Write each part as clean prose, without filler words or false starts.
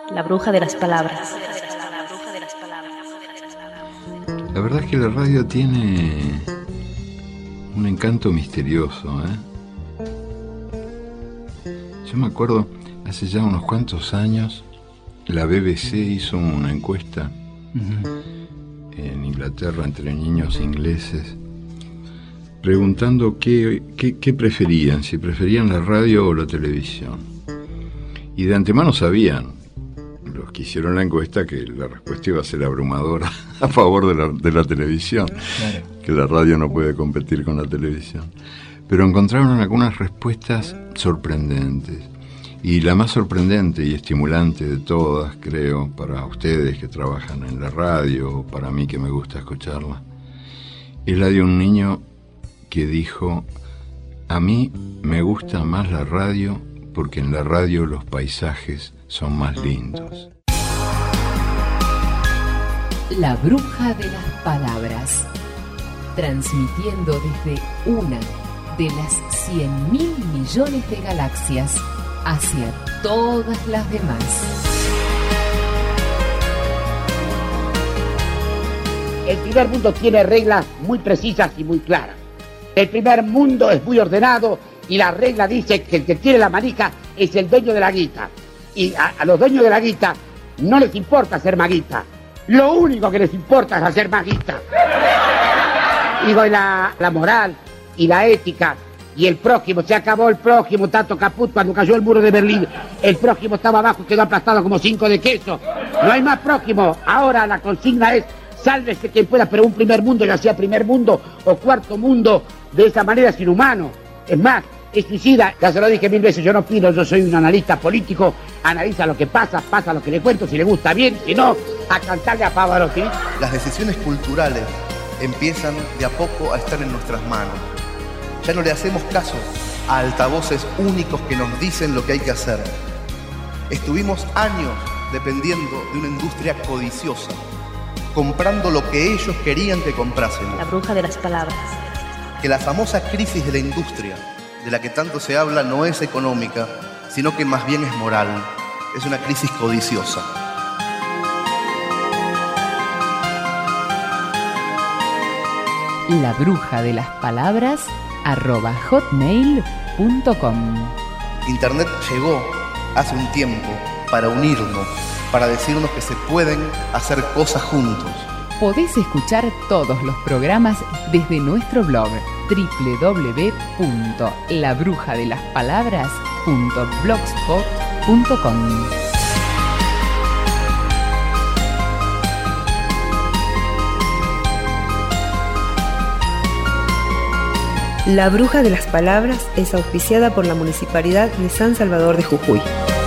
La bruja de las palabras. La verdad es que la radio tiene un encanto misterioso, Yo me acuerdo, hace ya unos cuantos años, la BBC hizo una encuesta en Inglaterra entre niños ingleses, preguntando qué preferían, si preferían la radio o la televisión. Y de antemano sabían, los que hicieron la encuesta, que la respuesta iba a ser abrumadora a favor de la televisión, claro, que la radio no puede competir con la televisión. Pero encontraron algunas respuestas sorprendentes. Y la más sorprendente y estimulante de todas, creo, para ustedes que trabajan en la radio, o para mí que me gusta escucharla, es la de un niño que dijo: a mí me gusta más la radio porque en la radio los paisajes son más lindos. La bruja de las palabras, transmitiendo desde una de las 100.000 millones de galaxias hacia todas las demás. El primer mundo tiene reglas muy precisas y muy claras. El primer mundo es muy ordenado y la regla dice que el que tiene la manija es el dueño de la guita. Y a los dueños de la guita no les importa hacer maguita. Lo único que les importa es hacer maguita. Digo, la moral y la ética y el prójimo, se acabó el prójimo, tanto caput cuando cayó el muro de Berlín. El prójimo estaba abajo y quedó aplastado como 5 de queso. No hay más prójimo. Ahora la consigna es: sálvese quien pueda, pero un primer mundo, ya sea primer mundo o cuarto mundo, de esa manera es inhumano. Es más, es suicida. Ya se lo dije 1000 veces, yo no opino, yo soy un analista político, analiza lo que pasa lo que le cuento, si le gusta bien, si no, a cantarle a Pavarotti. Las decisiones culturales empiezan de a poco a estar en nuestras manos. Ya no le hacemos caso a altavoces únicos que nos dicen lo que hay que hacer. Estuvimos años dependiendo de una industria codiciosa, comprando lo que ellos querían que comprásemos. La bruja de las palabras. Que la famosa crisis de la industria, de la que tanto se habla, no es económica, sino que más bien es moral. Es una crisis codiciosa. La bruja de las palabras @hotmail.com. Internet llegó hace un tiempo para unirnos, para decirnos que se pueden hacer cosas juntos. Podés escuchar todos los programas desde nuestro blog www.labrujadelaspalabras.blogspot.com. La Bruja de las Palabras es auspiciada por la Municipalidad de San Salvador de Jujuy.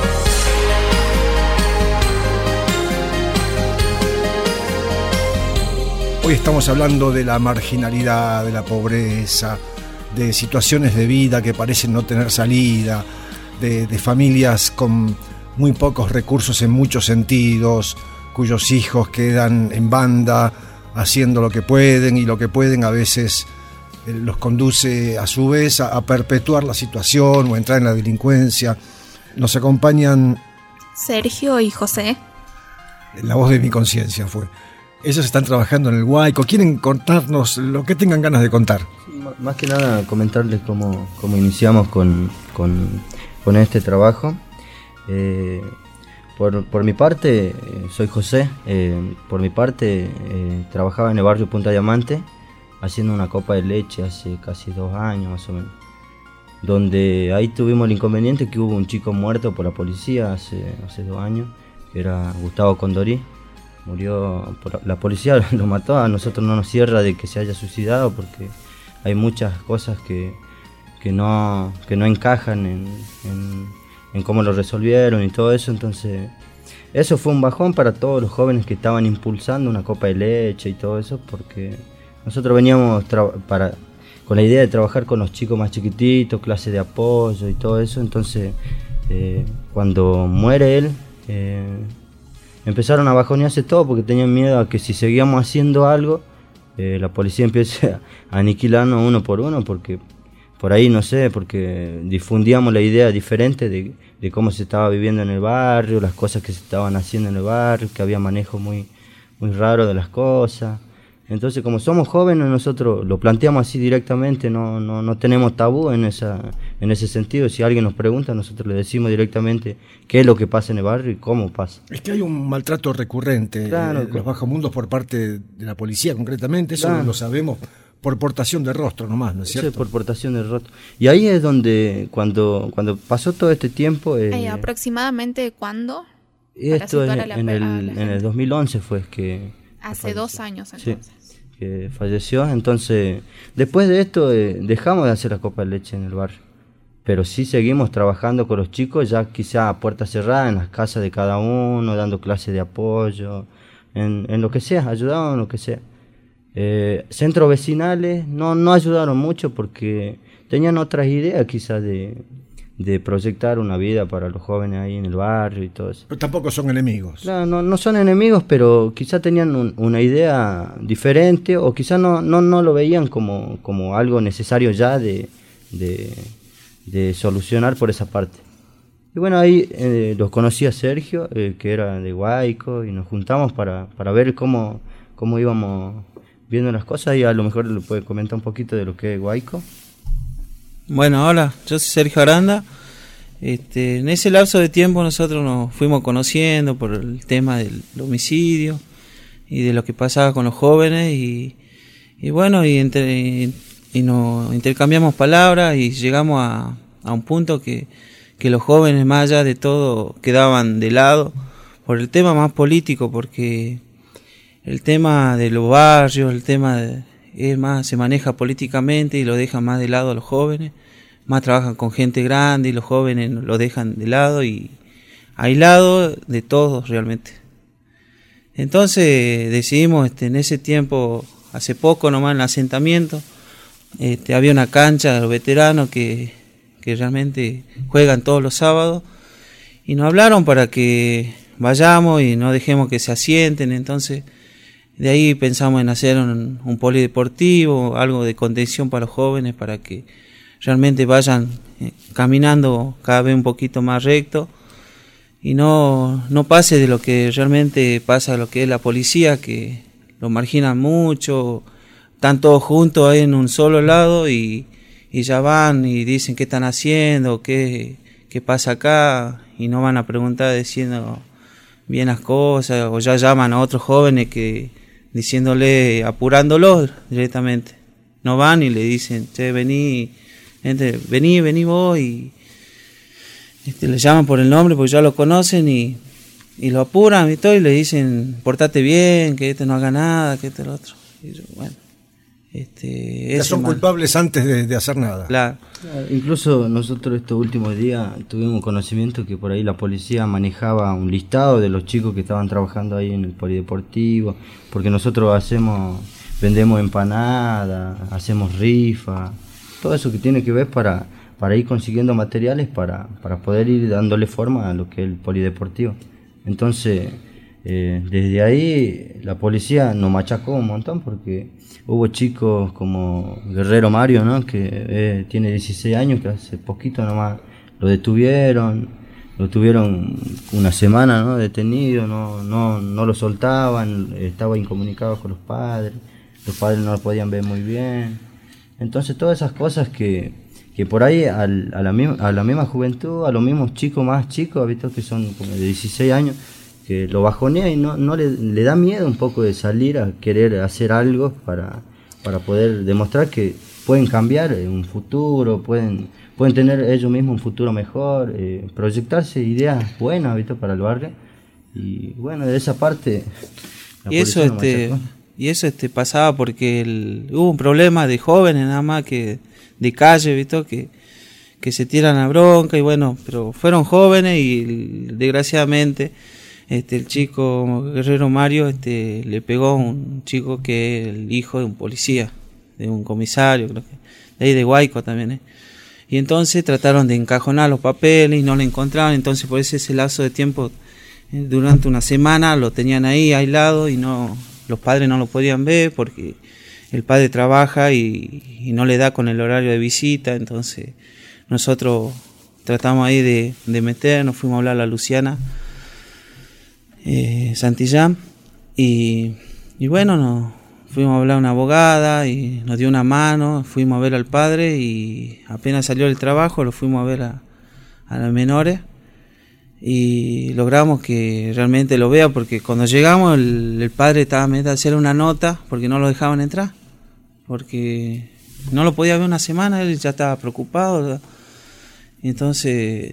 Hoy estamos hablando de la marginalidad, de la pobreza, de situaciones de vida que parecen no tener salida, de familias con muy pocos recursos en muchos sentidos, cuyos hijos quedan en banda haciendo lo que pueden, y lo que pueden a veces los conduce a su vez a perpetuar la situación o a entrar en la delincuencia. Nos acompañan Sergio y José. La voz de mi conciencia fue. Ellos están trabajando en el Huayco. Quieren contarnos lo que tengan ganas de contar. Más que nada comentarles cómo iniciamos con este trabajo. Por mi parte, soy José. Por mi parte, trabajaba en el barrio Punta Diamante, haciendo una copa de leche hace casi 2 años más o menos, donde ahí tuvimos el inconveniente que hubo un chico muerto por la policía hace 2 años, que era Gustavo Condorí. Murió, la policía lo mató. A nosotros no nos cierra de que se haya suicidado, porque hay muchas cosas que no encajan en cómo lo resolvieron y todo eso. Entonces eso fue un bajón para todos los jóvenes que estaban impulsando una copa de leche y todo eso, porque nosotros veníamos con la idea de trabajar con los chicos más chiquititos, clase de apoyo y todo eso. Entonces, cuando muere él, empezaron a bajonearse todo, porque tenían miedo a que si seguíamos haciendo algo, la policía empiece a aniquilarnos uno por uno, porque por ahí, no sé, porque difundíamos la idea diferente de cómo se estaba viviendo en el barrio, las cosas que se estaban haciendo en el barrio, que había manejo muy raro de las cosas. Entonces, como somos jóvenes, nosotros lo planteamos así directamente, no tenemos tabú en ese sentido. Si alguien nos pregunta, nosotros le decimos directamente qué es lo que pasa en el barrio y cómo pasa. Es que hay un maltrato recurrente en los bajomundos por parte de la policía, concretamente, eso lo sabemos por portación de rostro nomás, ¿no es cierto? Sí, por portación de rostro. Y ahí es donde, cuando pasó todo este tiempo... ¿Aproximadamente cuándo? Esto en el 2011 fue que... Hace 2 años entonces. Sí, que falleció. Entonces, después de esto dejamos de hacer la copa de leche en el barrio. Pero sí seguimos trabajando con los chicos, ya quizá a puerta cerrada, en las casas de cada uno, dando clases de apoyo, en lo que sea, ayudaban en lo que sea. Centros vecinales no ayudaron mucho porque tenían otras ideas quizás de proyectar una vida para los jóvenes ahí en el barrio y todo eso. Pero tampoco son enemigos. Claro, no son enemigos, pero quizás tenían una idea diferente o quizás no lo veían como algo necesario ya de solucionar por esa parte. Y bueno, ahí los conocí a Sergio, que era de Guayco, y nos juntamos para ver cómo íbamos viendo las cosas, y a lo mejor le puede comentar un poquito de lo que es Guayco. Bueno, hola, yo soy Sergio Aranda. En ese lapso de tiempo nosotros nos fuimos conociendo por el tema del homicidio y de lo que pasaba con los jóvenes y bueno, y nos intercambiamos palabras y llegamos a un punto que los jóvenes, más allá de todo, quedaban de lado por el tema más político, porque el tema de los barrios, se maneja políticamente y lo dejan más de lado a los jóvenes, más trabajan con gente grande y los jóvenes lo dejan de lado y aislado de todos realmente. Entonces decidimos en ese tiempo, hace poco nomás en el asentamiento, había una cancha de los veteranos que realmente juegan todos los sábados y nos hablaron para que vayamos y no dejemos que se asienten. Entonces de ahí pensamos en hacer un polideportivo, algo de contención para los jóvenes, para que realmente vayan caminando cada vez un poquito más recto y no pase de lo que realmente pasa, lo que es la policía, que lo marginan mucho, están todos juntos ahí en un solo lado y ya van y dicen qué están haciendo, qué pasa acá, y no van a preguntar diciendo bien las cosas, o ya llaman a otros jóvenes diciéndole, apurándolos directamente. No van y le dicen, che, vení vos, y le llaman por el nombre porque ya lo conocen y lo apuran y todo, y le dicen, portate bien, que no haga nada, que lo otro. Y yo, bueno, ya son culpables antes de hacer nada. Claro. Incluso nosotros estos últimos días tuvimos conocimiento que por ahí la policía manejaba un listado de los chicos que estaban trabajando ahí en el polideportivo, porque nosotros vendemos empanadas, hacemos rifas, todo eso que tiene que ver para ir consiguiendo materiales para poder ir dándole forma a lo que es el polideportivo. Entonces, desde ahí la policía nos machacó un montón, porque hubo chicos como Guerrero Mario, ¿no?, que tiene 16 años, que hace poquito nomás lo detuvieron una semana, ¿no?, detenido, no lo soltaban, estaba incomunicado con los padres no lo podían ver muy bien. Entonces todas esas cosas que por ahí a la misma juventud, a los mismos chicos más chicos, visto que son como de 16 años, que lo bajonea y no le da miedo un poco de salir a querer hacer algo para poder demostrar que pueden cambiar un futuro, pueden tener ellos mismos un futuro mejor, proyectarse ideas buenas, ¿viste?, para el barrio. Y bueno, de esa parte y eso pasaba porque hubo un problema de jóvenes nada más, que de calle, ¿viste?, que se tiran a bronca, y bueno, pero fueron jóvenes y desgraciadamente el chico Guerrero Mario le pegó a un chico que es el hijo de un policía, de un comisario, creo que de ahí de Guayco también, y entonces trataron de encajonar los papeles y no lo encontraron. Entonces por ese lazo de tiempo, durante una semana lo tenían ahí aislado y los padres no lo podían ver porque el padre trabaja y no le da con el horario de visita, entonces nosotros tratamos ahí de meternos, fuimos a hablar a la Luciana Santillán y bueno, nos fuimos a hablar a una abogada y nos dio una mano, fuimos a ver al padre y apenas salió del trabajo lo fuimos a ver a los menores y logramos que realmente lo vea, porque cuando llegamos el padre estaba metido a hacer una nota porque no lo dejaban entrar, porque no lo podía ver una semana, él ya estaba preocupado, ¿verdad? Y entonces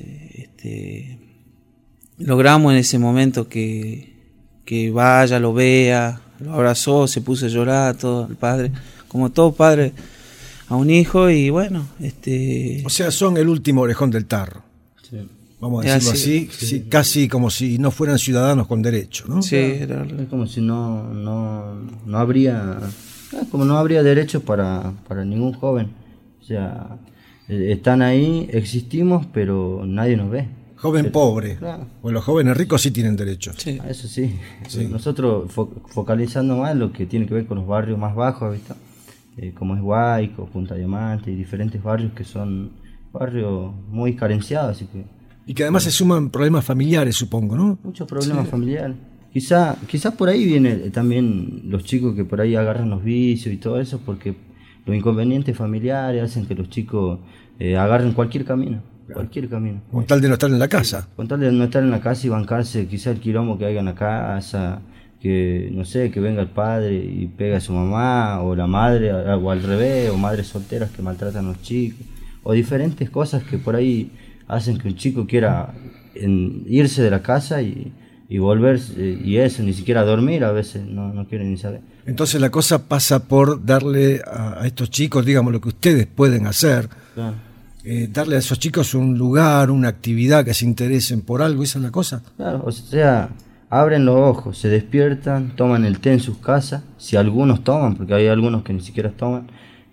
logramos en ese momento que vaya, lo vea, lo abrazó, se puso a llorar todo el padre, como todo padre a un hijo, y bueno, O sea, son el último orejón del tarro. Sí. Vamos a decirlo así, sí, casi como si no fueran ciudadanos con derecho, ¿no? Sí, es como si no habría, como no habría derecho para ningún joven. O sea, están ahí, existimos, pero nadie nos ve. Joven pobre, claro. O los jóvenes ricos sí tienen derecho. Sí. Eso sí. Nosotros focalizando más lo que tiene que ver con los barrios más bajos, ¿viste? Como es Huayco, Punta Diamante y diferentes barrios que son barrios muy carenciados, así que... Y que además se suman problemas familiares, supongo, ¿no? Muchos problemas familiares. Quizás por ahí viene también los chicos que por ahí agarran los vicios y todo eso, porque los inconvenientes familiares hacen que los chicos agarren cualquier camino. Cualquier camino. Con tal de no estar en la casa. Con tal de no estar en la casa y bancarse quizás el quilombo que haya en la casa, que no sé, que venga el padre y pega a su mamá, o la madre, o al revés, o madres solteras que maltratan a los chicos, o diferentes cosas que por ahí hacen que un chico quiera irse de la casa y volverse, y eso, ni siquiera dormir a veces, no quiere ni saber. Entonces la cosa pasa por darle a estos chicos, digamos, lo que ustedes pueden hacer. Claro. Darle a esos chicos un lugar, una actividad, que se interesen por algo, esa es la cosa. Claro, o sea, abren los ojos, se despiertan, toman el té en sus casas, si algunos toman, porque hay algunos que ni siquiera toman,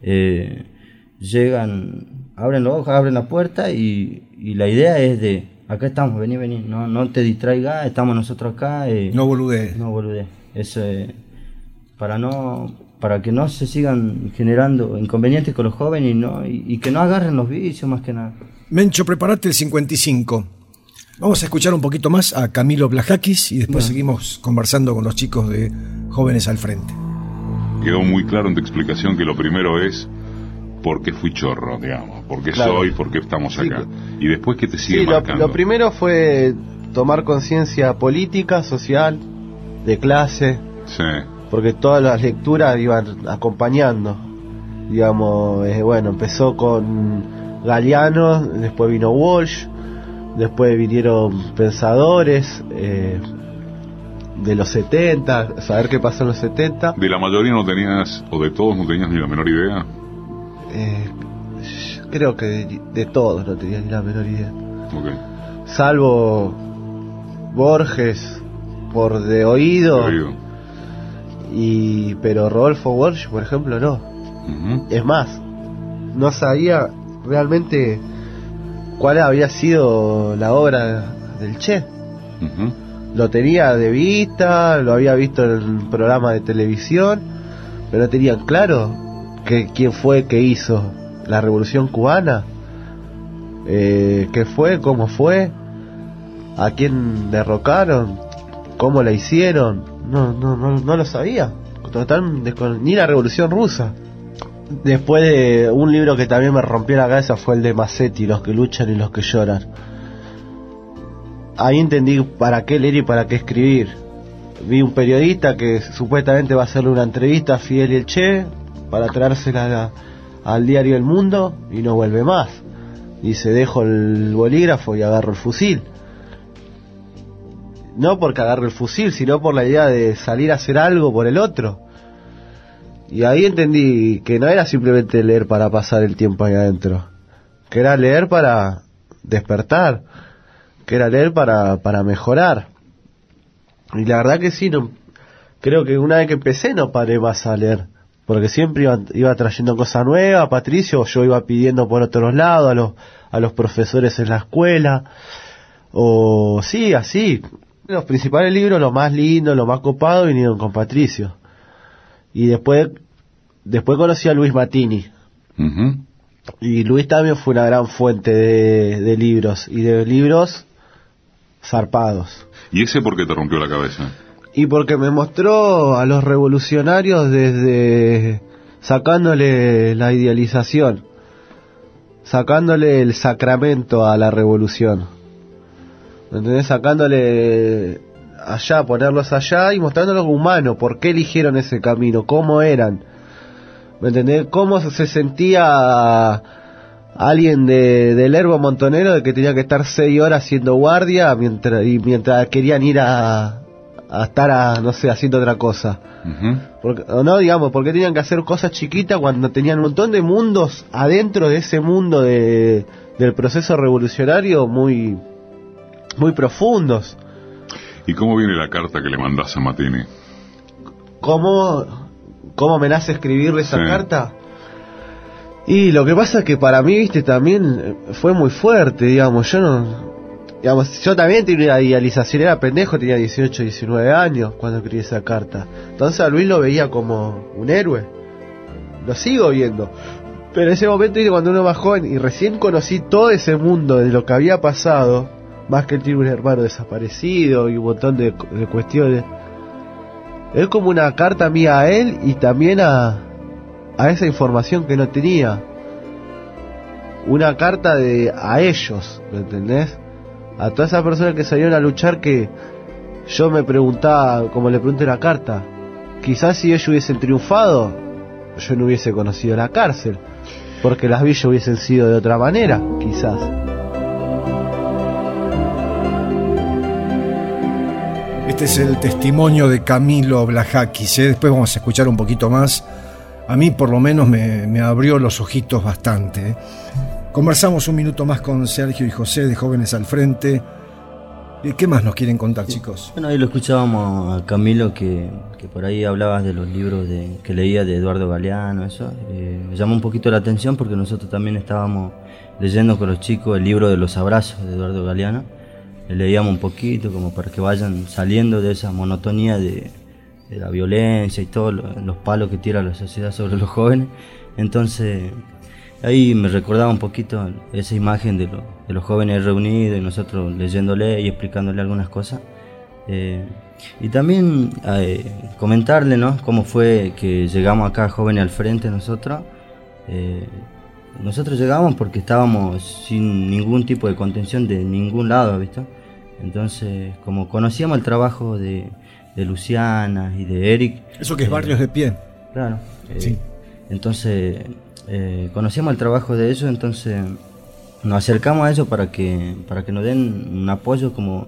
llegan, abren los ojos, abren la puerta y la idea es de, acá estamos, vení, no te distraigas, estamos nosotros acá. No boludees. No boludees, eso para que no se sigan generando inconvenientes con los jóvenes y que no agarren los vicios más que nada. Mencho, prepárate el 55. Vamos a escuchar un poquito más a Camilo Blajakis y después seguimos conversando con los chicos de Jóvenes al Frente. Quedó muy claro en tu explicación que lo primero es por qué fui chorro, digamos, por qué soy, por qué estamos acá. Y después, ¿qué te sigue marcando? Lo primero fue tomar conciencia política, social, de clase. Sí. Porque todas las lecturas iban acompañando, digamos, bueno, empezó con Galeano, después vino Walsh, después vinieron pensadores de los 70, saber qué pasó en los 70. ¿De la mayoría no tenías, o de todos no tenías ni la menor idea? Creo que de todos no tenía ni la menor idea. Okay. Salvo Borges, por de oído. Pero Rodolfo Walsh, por ejemplo, no. Uh-huh. Es más, no sabía realmente cuál había sido la obra del Che. Uh-huh. Lo tenía de vista, lo había visto en el programa de televisión, pero no tenía claro quién fue que hizo la Revolución Cubana, qué fue, cómo fue, a quién derrocaron, cómo la hicieron. No lo sabía. Ni la Revolución Rusa. Después de un libro que también me rompió la cabeza fue el de Massetti, Los que luchan y los que lloran. Ahí entendí para qué leer y para qué escribir. Vi un periodista que supuestamente va a hacerle una entrevista a Fidel y el Che para traérsela al diario El Mundo y no vuelve más. Dice, dejo el bolígrafo y agarro el fusil. No porque agarro el fusil, sino por la idea de salir a hacer algo por el otro. Y ahí entendí que no era simplemente leer para pasar el tiempo ahí adentro, que era leer para despertar, que era leer para mejorar. Y la verdad que sí, creo que una vez que empecé no paré más a leer, porque siempre iba trayendo cosas nuevas. Patricio, yo iba pidiendo por otros lados a los profesores en la escuela, o sí, así. Los principales libros, lo más lindo, lo más copado, vinieron con Patricio. Y después Después conocí a Luis Mattini. Y Luis también fue una gran fuente de libros, y de libros zarpados. ¿Y ese por qué te rompió la cabeza? Y porque me mostró a los revolucionarios desde sacándole la idealización, sacándole el sacramento a la revolución, ¿me entendés? Sacándole allá, ponerlos allá y mostrándolos humanos, por qué eligieron ese camino, cómo eran, ¿me entendés? Cómo se sentía alguien del Herbo Montonero, de que tenía que estar 6 horas haciendo guardia mientras querían ir a estar no sé, haciendo otra cosa. Porque, o no, digamos, porque tenían que hacer cosas chiquitas cuando tenían un montón de mundos adentro de ese mundo del proceso revolucionario muy profundos. ¿Y cómo viene la carta que le mandás a Mattini? ¿Cómo me nace escribirle esa carta? Y lo que pasa es que para mí, viste, también fue muy fuerte, digamos. Yo también tenía una idealización, era pendejo, tenía 18, 19 años cuando escribí esa carta. Entonces a Luis lo veía como un héroe. Lo sigo viendo. Pero en ese momento, cuando uno es más joven y recién conocí todo ese mundo de lo que había pasado, más que él tiene un hermano desaparecido y un montón de cuestiones, es como una carta mía a él y también a esa información que no tenía. Una carta a ellos, ¿me entendés? A todas esas personas que salieron a luchar, que yo me preguntaba, como le pregunté en la carta, quizás si ellos hubiesen triunfado, yo no hubiese conocido la cárcel, porque las villas hubiesen sido de otra manera, quizás. Este es el testimonio de Camilo Blajakis, ¿eh? Después vamos a escuchar un poquito más. A mí por lo menos me abrió los ojitos bastante, ¿eh? Conversamos un minuto más con Sergio y José de Jóvenes al Frente. ¿Qué más nos quieren contar, chicos? Bueno, ahí lo escuchábamos a Camilo, que por ahí hablabas de los libros que leía de Eduardo Galeano, eso. Me llamó un poquito la atención porque nosotros también estábamos leyendo con los chicos el libro de los abrazos de Eduardo Galeano. Le leíamos un poquito como para que vayan saliendo de esa monotonía de la violencia y todos los palos que tira la sociedad sobre los jóvenes. Entonces ahí me recordaba un poquito esa imagen de los jóvenes reunidos y nosotros leyéndole y explicándole algunas cosas. Y también comentarle, ¿no?, cómo fue que llegamos acá, Jóvenes al Frente, nosotros. Nosotros llegamos porque estábamos sin ningún tipo de contención de ningún lado, ¿viste? Entonces, como conocíamos el trabajo de Luciana y de Eric... Eso que es Barrios de Pie. Claro. Sí. Entonces, conocíamos el trabajo de ellos, entonces nos acercamos a ellos para que nos den un apoyo como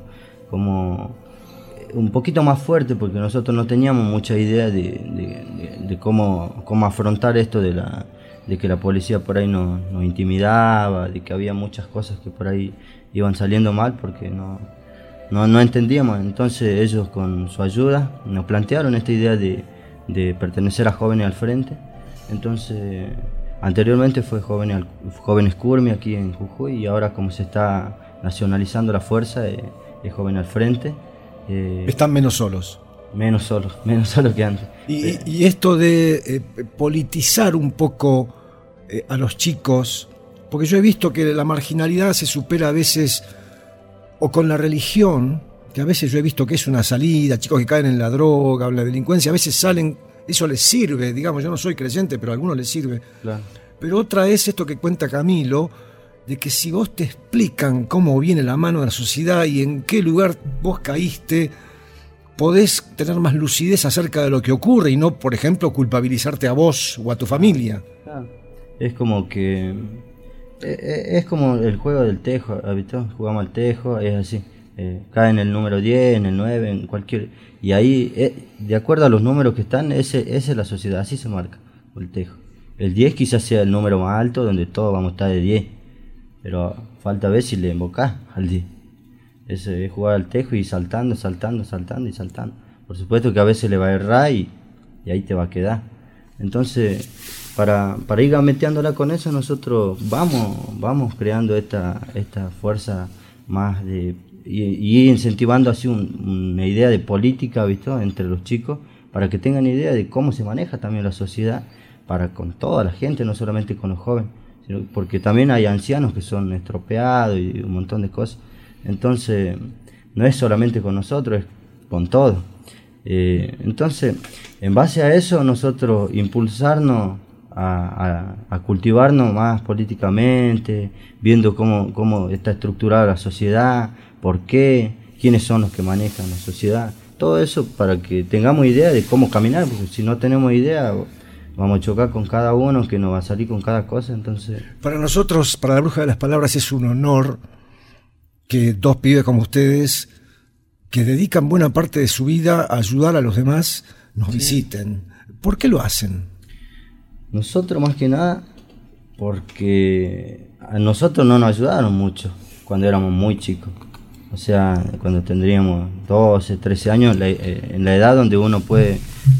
un poquito más fuerte, porque nosotros no teníamos mucha idea de cómo afrontar esto de que la policía por ahí nos intimidaba, de que había muchas cosas que por ahí iban saliendo mal porque no entendíamos. Entonces ellos, con su ayuda, nos plantearon esta idea de pertenecer a Jóvenes al Frente. Entonces anteriormente fue Jóvenes Curmi aquí en Jujuy, y ahora, como se está nacionalizando la fuerza, es Jóvenes al Frente. Están menos solos que antes. Y esto de politizar un poco a los chicos, porque yo he visto que la marginalidad se supera a veces o con la religión, que a veces yo he visto que es una salida, chicos que caen en la droga o la delincuencia, a veces salen, eso les sirve, digamos, yo no soy creyente, pero a algunos les sirve. Claro. Pero otra es esto que cuenta Camilo, de que si vos te explican cómo viene la mano de la sociedad y en qué lugar vos caíste, podés tener más lucidez acerca de lo que ocurre y no, por ejemplo, culpabilizarte a vos o a tu familia. Claro. Es como que... es como el juego del tejo, ¿viste? Jugamos al tejo, es así. Cae en el número 10, en el 9, en cualquier... Y ahí, de acuerdo a los números que están, esa es la sociedad, así se marca el tejo. El 10 quizás sea el número más alto, donde todos vamos a estar de 10. Pero falta ver si le invocás al 10. Es jugar al tejo y saltando y saltando. Por supuesto que a veces le va a errar y ahí te va a quedar. Entonces, para ir gambeteándola con eso, nosotros vamos creando esta fuerza más y incentivando así una idea de política, ¿visto?, entre los chicos, para que tengan idea de cómo se maneja también la sociedad, para con toda la gente, no solamente con los jóvenes, sino porque también hay ancianos que son estropeados y un montón de cosas. Entonces, no es solamente con nosotros, es con todos. Entonces, en base a eso, nosotros impulsarnos a cultivarnos más políticamente, viendo cómo está estructurada la sociedad, por qué, quiénes son los que manejan la sociedad, todo eso para que tengamos idea de cómo caminar, porque si no tenemos idea vamos a chocar con cada uno, que nos va a salir con cada cosa. Entonces, para nosotros, para la Bruja de las Palabras, es un honor que dos pibes como ustedes, que dedican buena parte de su vida a ayudar a los demás, nos visiten. ¿Por qué lo hacen? Nosotros más que nada porque a nosotros no nos ayudaron mucho cuando éramos muy chicos. O sea, cuando tendríamos 12, 13 años, en la edad donde uno puede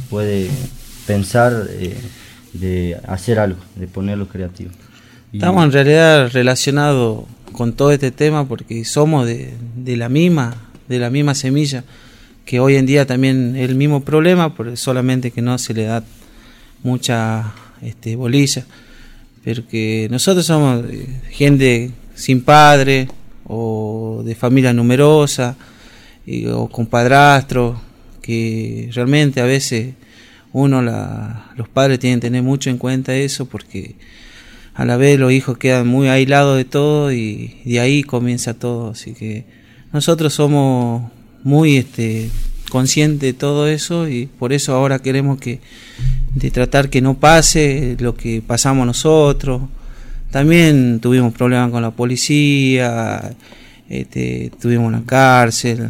pensar de hacer algo, de ponerlo creativo. Estamos en realidad relacionados con todo este tema porque somos de la misma semilla, que hoy en día también es el mismo problema, solamente que no se le da mucha bolilla, porque nosotros somos gente sin padre o de familia numerosa o con padrastro, que realmente a veces los padres tienen que tener mucho en cuenta eso, porque a la vez los hijos quedan muy aislados de todo y de ahí comienza todo. Así que nosotros somos muy conscientes de todo eso y por eso ahora queremos de tratar que no pase lo que pasamos nosotros. También tuvimos problemas con la policía, estuvimos en la cárcel,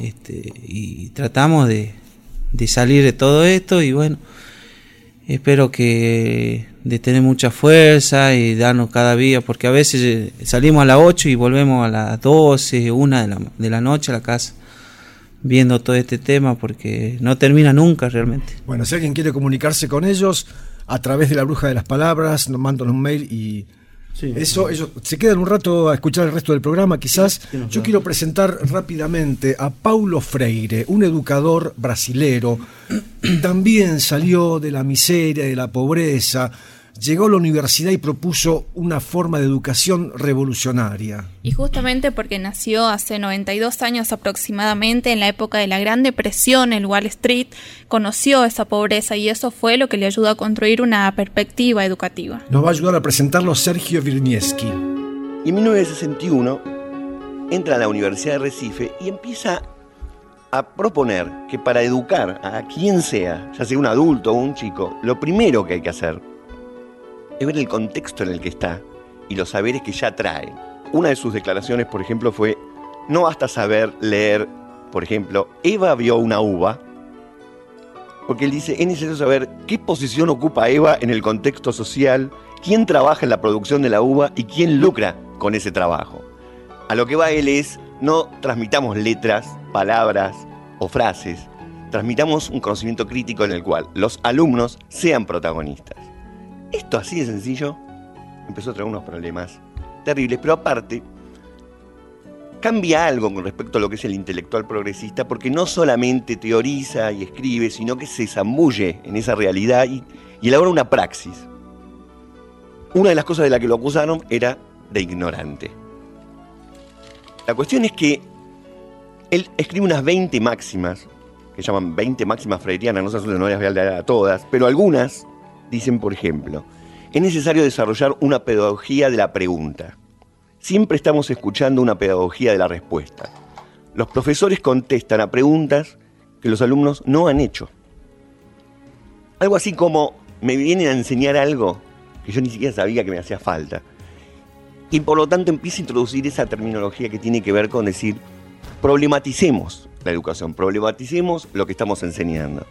y tratamos de salir de todo esto y bueno, espero que de tener mucha fuerza y darnos cada día, porque a veces salimos a las 8 y volvemos a las 12, 1 de la noche a la casa, viendo todo este tema, porque no termina nunca realmente. Bueno, si alguien quiere comunicarse con ellos a través de la Bruja de las Palabras, nos mandan un mail y sí, ellos se quedan un rato a escuchar el resto del programa quizás. Sí, yo quiero presentar rápidamente a Paulo Freire, un educador brasilero, también salió de la miseria, de la pobreza, llegó a la universidad y propuso una forma de educación revolucionaria. Y justamente porque nació hace 92 años aproximadamente, en la época de la Gran Depresión en Wall Street, conoció esa pobreza y eso fue lo que le ayudó a construir una perspectiva educativa. Nos va a ayudar a presentarlo Sergio Virnieski. Y en 1961 entra a la Universidad de Recife y empieza a proponer que para educar a quien sea, ya sea un adulto o un chico, lo primero que hay que hacer es ver el contexto en el que está y los saberes que ya trae. Una de sus declaraciones, por ejemplo, fue: no basta saber leer, por ejemplo, Eva vio una uva, porque él dice, es necesario saber qué posición ocupa Eva en el contexto social, quién trabaja en la producción de la uva y quién lucra con ese trabajo. A lo que va él es, no transmitamos letras, palabras o frases, transmitamos un conocimiento crítico en el cual los alumnos sean protagonistas. Esto así de sencillo empezó a traer unos problemas terribles, pero aparte cambia algo con respecto a lo que es el intelectual progresista, porque no solamente teoriza y escribe, sino que se zambulle en esa realidad y elabora una praxis. Una de las cosas de las que lo acusaron era de ignorante. La cuestión es que él escribe unas 20 máximas, que llaman 20 máximas freirianas, no las voy a leer a todas, pero algunas dicen, por ejemplo, es necesario desarrollar una pedagogía de la pregunta. Siempre estamos escuchando una pedagogía de la respuesta. Los profesores contestan a preguntas que los alumnos no han hecho. Algo así como, me vienen a enseñar algo que yo ni siquiera sabía que me hacía falta. Y por lo tanto empieza a introducir esa terminología que tiene que ver con decir, problematicemos la educación, problematicemos lo que estamos enseñando.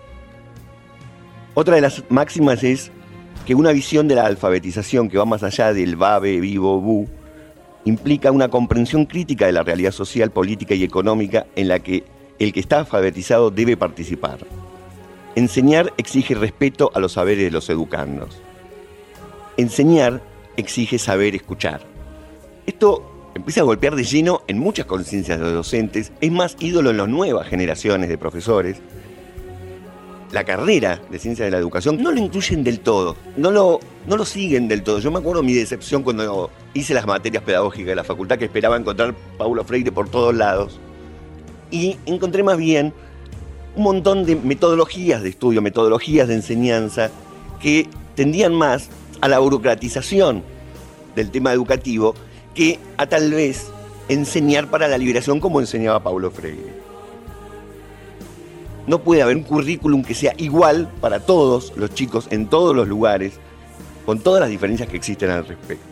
Otra de las máximas es que una visión de la alfabetización que va más allá del babe, vivo, bu, implica una comprensión crítica de la realidad social, política y económica en la que el que está alfabetizado debe participar. Enseñar exige respeto a los saberes de los educandos. Enseñar exige saber escuchar. Esto empieza a golpear de lleno en muchas conciencias de los docentes, es más ídolo en las nuevas generaciones de profesores. la carrera de Ciencias de la Educación no lo incluyen del todo, no lo siguen del todo. Yo me acuerdo mi decepción cuando hice las materias pedagógicas de la facultad, que esperaba encontrar Paulo Freire por todos lados, y encontré más bien un montón de metodologías de estudio, metodologías de enseñanza que tendían más a la burocratización del tema educativo que a tal vez enseñar para la liberación como enseñaba Paulo Freire. No puede haber un currículum que sea igual para todos los chicos en todos los lugares, con todas las diferencias que existen al respecto.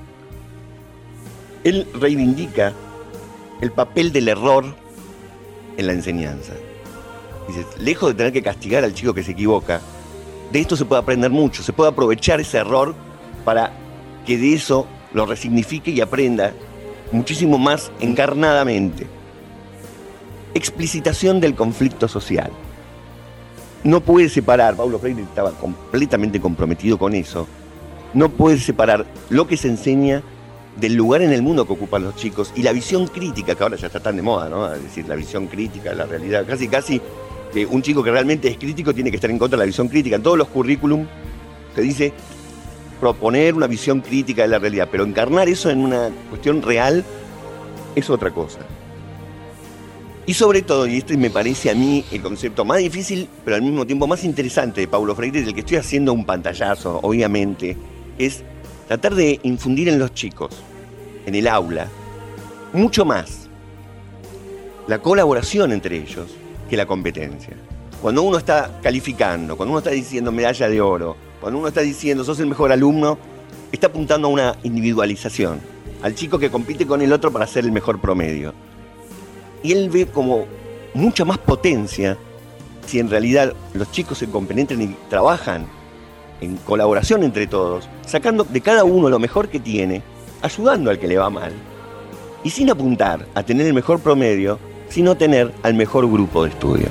Él reivindica el papel del error en la enseñanza. Dice, lejos de tener que castigar al chico que se equivoca, de esto se puede aprender mucho, se puede aprovechar ese error para que de eso lo resignifique y aprenda muchísimo más encarnadamente. Explicitación del conflicto social. No puede separar, Paulo Freire estaba completamente comprometido con eso, no puede separar lo que se enseña del lugar en el mundo que ocupan los chicos y la visión crítica, que ahora ya está tan de moda, ¿no? Es decir, la visión crítica, la realidad, casi que un chico que realmente es crítico tiene que estar en contra de la visión crítica. En todos los currículum se dice proponer una visión crítica de la realidad, pero encarnar eso en una cuestión real es otra cosa. Y sobre todo, y este me parece a mí el concepto más difícil, pero al mismo tiempo más interesante de Paulo Freire, del que estoy haciendo un pantallazo, obviamente, es tratar de infundir en los chicos, en el aula, mucho más la colaboración entre ellos que la competencia. Cuando uno está calificando, cuando uno está diciendo medalla de oro, cuando uno está diciendo sos el mejor alumno, está apuntando a una individualización, al chico que compite con el otro para hacer el mejor promedio. Y él ve como mucha más potencia si en realidad los chicos se compenetran y trabajan en colaboración entre todos, sacando de cada uno lo mejor que tiene, ayudando al que le va mal, y sin apuntar a tener el mejor promedio, sino tener al mejor grupo de estudio.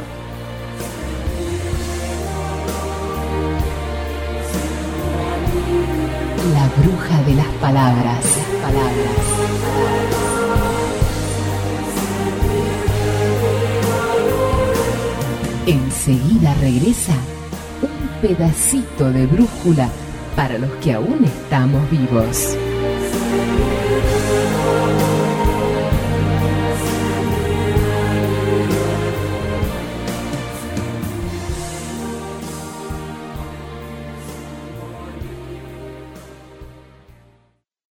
La bruja de las palabras. Enseguida regresa un pedacito de brújula para los que aún estamos vivos.